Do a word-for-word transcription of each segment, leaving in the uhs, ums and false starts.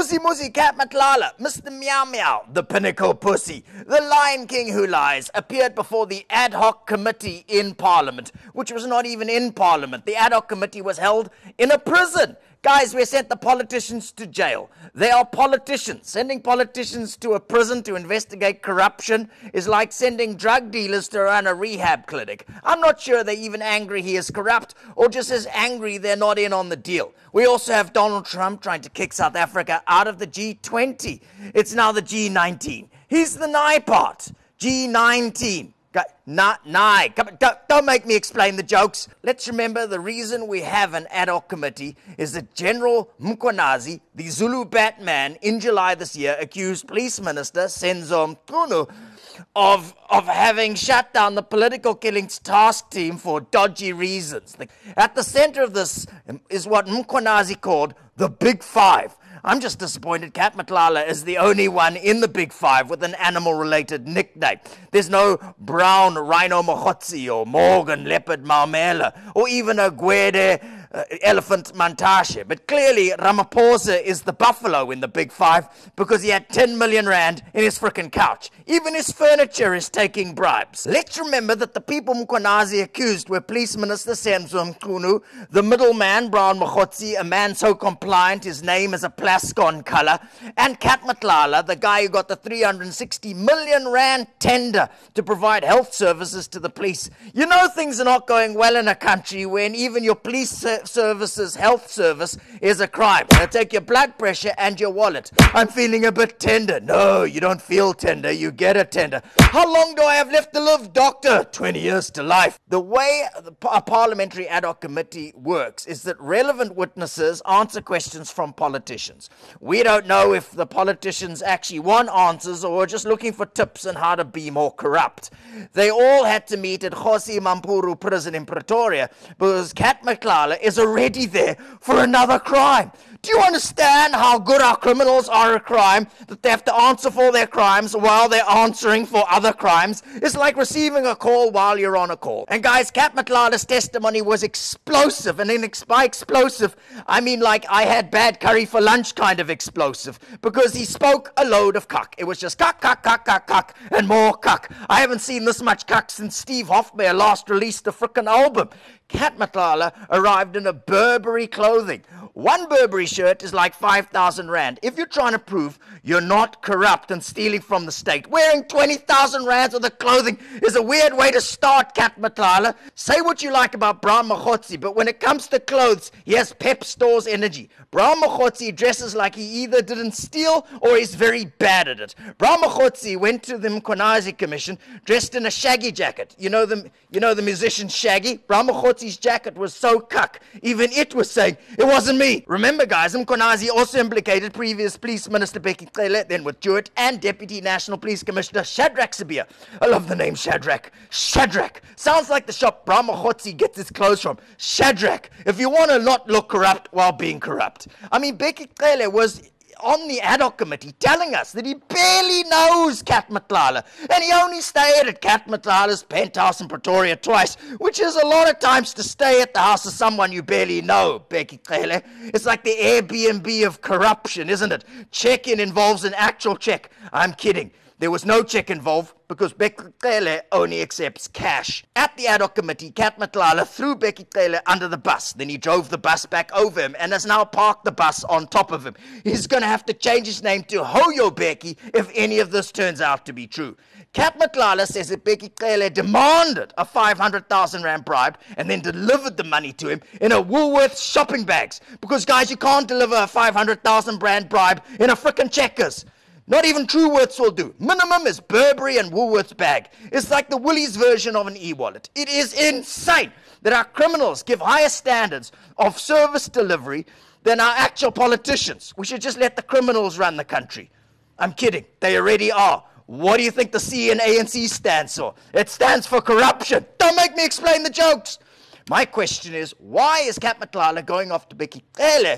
Muzi Muzi Cat Matlala, Mister Meow Meow, the pinnacle pussy, the Lion King who lies, appeared before the ad hoc committee in Parliament, which was not even in Parliament. The ad hoc committee was held in a prison. Guys, we sent the politicians to jail. They are politicians. Sending politicians to a prison to investigate corruption is like sending drug dealers to run a rehab clinic. I'm not sure they're even angry he is corrupt, or just as angry they're not in on the deal. We also have Donald Trump trying to kick South Africa out of the G twenty. It's now the G nineteen. He's the nigh part. G nineteen. Not nigh. Come on, don't, don't make me explain the jokes. Let's remember the reason we have an ad hoc committee is that General Mkhwanazi, the Zulu Batman, in July this year accused Police Minister Senzo Mchunu of, of having shut down the political killings task team for dodgy reasons. The, at the center of this is what Mkhwanazi called the Big Five. I'm just disappointed Cat Matlala is the only one in the Big Five with an animal-related nickname. There's no Brown Rhino Mokhotsi or Morgan Leopard Maumela or even a Gwede uh, Elephant Mantashe. But clearly Ramaphosa is the buffalo in the Big Five because he had ten million rand in his frickin' couch. Even his furniture is taking bribes. Let's remember that the people Mkhwanazi accused were Police Minister Senzo Mchunu, the middleman Brown Mokhotsi, a man so compliant his name is a Plascon color, and Cat Matlala, the guy who got the three hundred sixty million rand tender to provide health services to the police. You know things are not going well in a country when even your police services health service is a crime. They'll take your blood pressure and your wallet. I'm feeling a bit tender. No, you don't feel tender, you get a tender. How long do I have left to live, doctor? twenty years to life. The way a parliamentary ad hoc committee works is that relevant witnesses answer questions from politicians. We don't know if the politicians actually want answers or are just looking for tips on how to be more corrupt. They all had to meet at Kgosi Mampuru prison in Pretoria because Cat Matlala is already there for another crime. Do you understand how good our criminals are at crime, that they have to answer for their crimes while they're answering for other crimes? It's like receiving a call while you're on a call. And guys, Cat Matlala's testimony was explosive, and in ex- by explosive, I mean like I had bad curry for lunch kind of explosive, because he spoke a load of cuck. It was just cuck, cuck, cuck, cuck, cuck, and more cuck. I haven't seen this much cuck since Steve Hofmeyr last released a frickin' album. Cat Matlala arrived in a Burberry clothing. One Burberry shirt is like five thousand rand. If you're trying to prove you're not corrupt and stealing from the state, wearing twenty thousand rands of the clothing is a weird way to start, Cat Matlala. Say what you like about Brown Mokhotsi, but when it comes to clothes, he has Pep Store's energy. Brown Mokhotsi dresses like he either didn't steal or is very bad at it. Brown Mokhotsi went to the Mkhwanazi Commission dressed in a Shaggy jacket. You know the, you know the musician Shaggy? Brown Mokhotsi's jacket was so cuck, even it was saying, it wasn't me. Remember guys, Mkhwanazi also implicated previous Police Minister Bheki Cele, then with Jewett, and Deputy National Police Commissioner Shadrack Sibiya. I love the name Shadrack. Shadrack. Sounds like the shop Brown Mokhotsi gets its clothes from. Shadrack. If you want to not look corrupt while being corrupt. I mean, Bheki Cele was on the ad hoc committee telling us that he barely knows Cat Matlala, and he only stayed at Cat Matlala's penthouse in Pretoria twice, which is a lot of times to stay at the house of someone you barely know, Bheki Cele. It's like the Airbnb of corruption, isn't it? Check-in involves an actual check. I'm kidding. There was no check involved because Bheki Cele only accepts cash. At the ad hoc committee, Cat Matlala threw Bheki Cele under the bus. Then he drove the bus back over him and has now parked the bus on top of him. He's going to have to change his name to Hoyo Bheki if any of this turns out to be true. Cat Matlala says that Bheki Cele demanded a five hundred thousand rand bribe and then delivered the money to him in a Woolworths shopping bags. Because guys, you can't deliver a five hundred thousand rand bribe in a frickin' Checkers. Not even Truworths will do. Minimum is Burberry and Woolworths bag. It's like the Woolies version of an e-wallet. It is insane that our criminals give higher standards of service delivery than our actual politicians. We should just let the criminals run the country. I'm kidding. They already are. What do you think the C in A N C stands for? It stands for corruption. Don't make me explain the jokes. My question is, why is Cat Matlala going off to Bheki Cele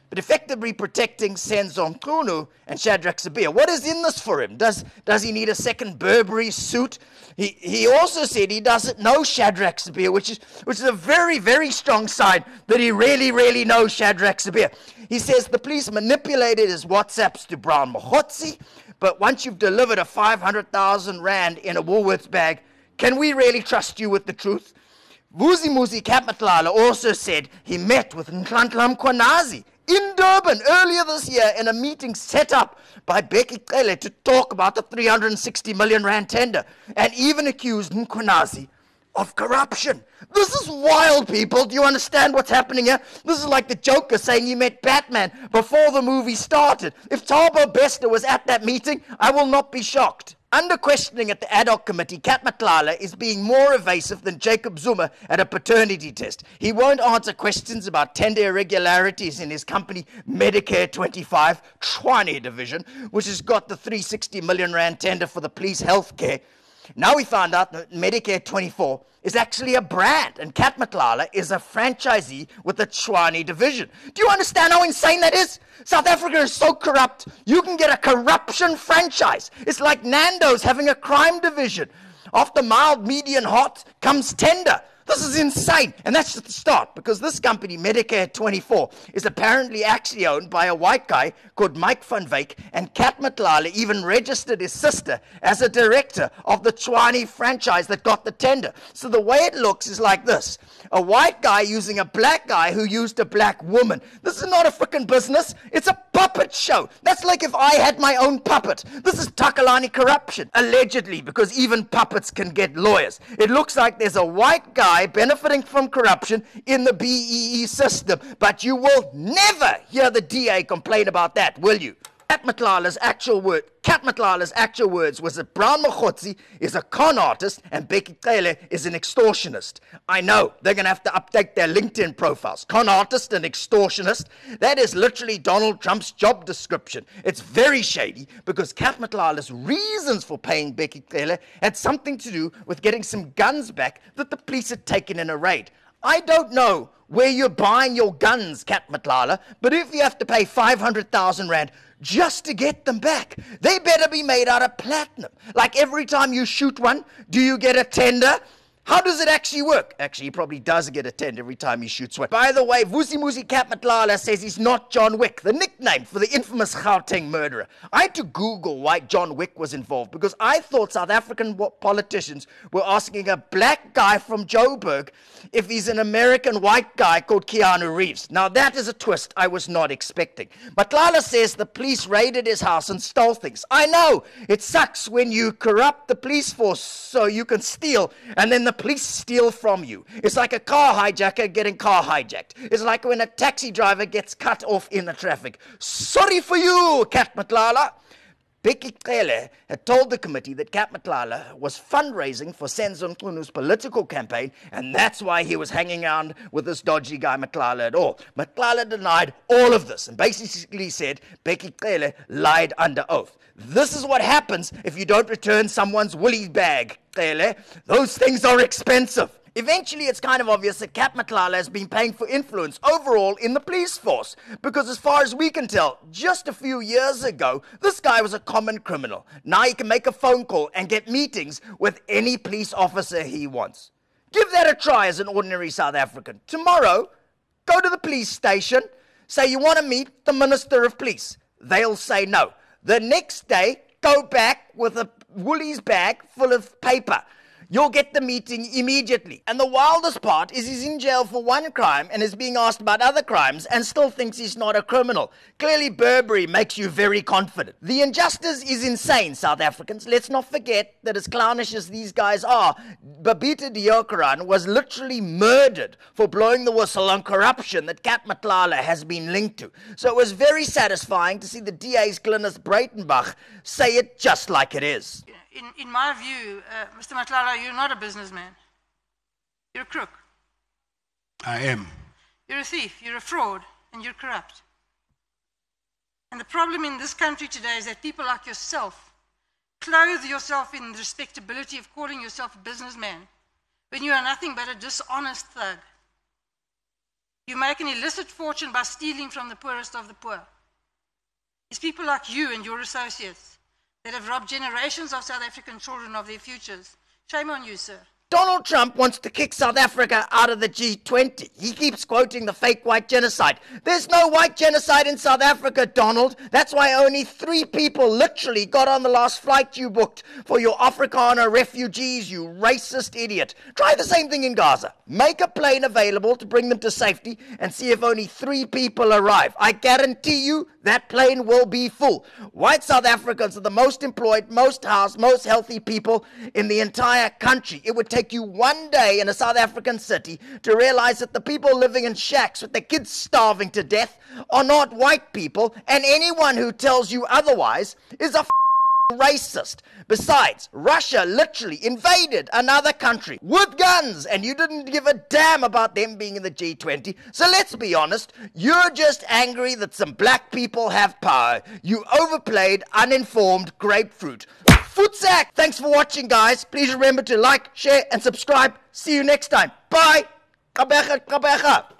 but effectively protecting Senzo Mchunu and Shadrack Sibiya. What is in this for him? Does, does he need a second Burberry suit? He, he also said he doesn't know Shadrack Sibiya, which is, which is a very, very strong sign that he really, really knows Shadrack Sibiya. He says the police manipulated his WhatsApps to Brown Mokhotsi, but once you've delivered a five hundred thousand rand in a Woolworths bag, can we really trust you with the truth? Vusimuzi Kapmatlala also said he met with Nhlanhla Mkhwanazi in Durban earlier this year in a meeting set up by Bheki Cele to talk about the three hundred sixty million rand tender, and even accused Mkhwanazi of corruption. This is wild, people. Do you understand what's happening here? This is like the Joker saying he met Batman before the movie started. If Thabo Bester was at that meeting, I will not be shocked. Under questioning at the ad hoc committee, Kapmatlala is being more evasive than Jacob Zuma at a paternity test. He won't answer questions about tender irregularities in his company Medicare twenty-five, Tshwane division, which has got the three hundred sixty million rand tender for the police health care. Now we found out that Medicare twenty-four is actually a brand, and Kapmatlala is a franchisee with the Tshwane division. Do you understand how insane that is? South Africa is so corrupt, you can get a corruption franchise. It's like Nando's having a crime division. After mild, medium, hot comes tender. This is insane. And that's just the start, because this company, Medicare twenty-four, is apparently actually owned by a white guy called Mike van Wyk, and Kapmatlala even registered his sister as a director of the Tshwane franchise that got the tender. So the way it looks is like this. A white guy using a black guy who used a black woman. This is not a freaking business. It's a puppet show. That's like if I had my own puppet. This is Takalani corruption. Allegedly, because even puppets can get lawyers. It looks like there's a white guy benefiting from corruption in the B E E system. But you will never hear the D A complain about that, will you? Kapmatlala's actual word, Kapmatlala's actual words was that Brown Mokhotsi is a con artist and Bheki Cele is an extortionist. I know, they're going to have to update their LinkedIn profiles. Con artist and extortionist, that is literally Donald Trump's job description. It's very shady because Kapmatlala's reasons for paying Bheki Cele had something to do with getting some guns back that the police had taken in a raid. I don't know where you're buying your guns, Kapmatlala, but if you have to pay five hundred thousand rand just to get them back, they better be made out of platinum. Like every time you shoot one, do you get a tender? How does it actually work? Actually, he probably does get a tender every time he shoots one. By the way, Vusimuzi Kapmatlala says he's not John Wick, the nickname for the infamous Gauteng murderer. I had to Google why John Wick was involved because I thought South African politicians were asking a black guy from Joburg if he's an American white guy called Keanu Reeves. Now that is a twist I was not expecting. Matlala says the police raided his house and stole things. I know, it sucks when you corrupt the police force so you can steal and then the police steal from you. It's like a car hijacker getting car hijacked. It's like when a taxi driver gets cut off in the traffic. Sorry for you, Kapmatlala. Bheki Cele had told the committee that Kapmatlala was fundraising for Senzo Mchunu's political campaign, and that's why he was hanging around with this dodgy guy Matlala at all. Matlala denied all of this and basically said Bheki Cele lied under oath. This is what happens if you don't return someone's woolly bag, Cele. Those things are expensive. Eventually, it's kind of obvious that Kapmatlala has been paying for influence overall in the police force. Because as far as we can tell, just a few years ago, this guy was a common criminal. Now he can make a phone call and get meetings with any police officer he wants. Give that a try as an ordinary South African. Tomorrow, go to the police station, say you want to meet the Minister of Police. They'll say no. The next day, go back with a Woolies bag full of paper. You'll get the meeting immediately. And the wildest part is he's in jail for one crime and is being asked about other crimes and still thinks he's not a criminal. Clearly, Burberry makes you very confident. The injustice is insane, South Africans. Let's not forget that as clownish as these guys are, Babita Deokaran was literally murdered for blowing the whistle on corruption that Kapmatlala has been linked to. So it was very satisfying to see the D A's Glynis Breitenbach say it just like it is. In, in my view, uh, Mister Matlala, you're not a businessman. You're a crook. I am. You're a thief, you're a fraud, and you're corrupt. And the problem in this country today is that people like yourself clothe yourself in the respectability of calling yourself a businessman when you are nothing but a dishonest thug. You make an illicit fortune by stealing from the poorest of the poor. It's people like you and your associates that have robbed generations of South African children of their futures. Shame on you, sir. Donald Trump wants to kick South Africa out of the G twenty. He keeps quoting the fake white genocide. There's no white genocide in South Africa, Donald. That's why only three people literally got on the last flight you booked for your Afrikaner refugees, you racist idiot. Try the same thing in Gaza. Make a plane available to bring them to safety and see if only three people arrive. I guarantee you that plane will be full. White South Africans are the most employed, most housed, most healthy people in the entire country. It would take you one day in a South African city to realize that the people living in shacks with their kids starving to death are not white people, and anyone who tells you otherwise is a f- racist. Besides, Russia literally invaded another country with guns, and you didn't give a damn about them being in the G twenty. So let's be honest, you're just angry that some black people have power. You overplayed, uninformed grapefruit. Futsack! Thanks for watching, guys. Please remember to like, share, and subscribe. See you next time. Bye! Kabecha, kabecha.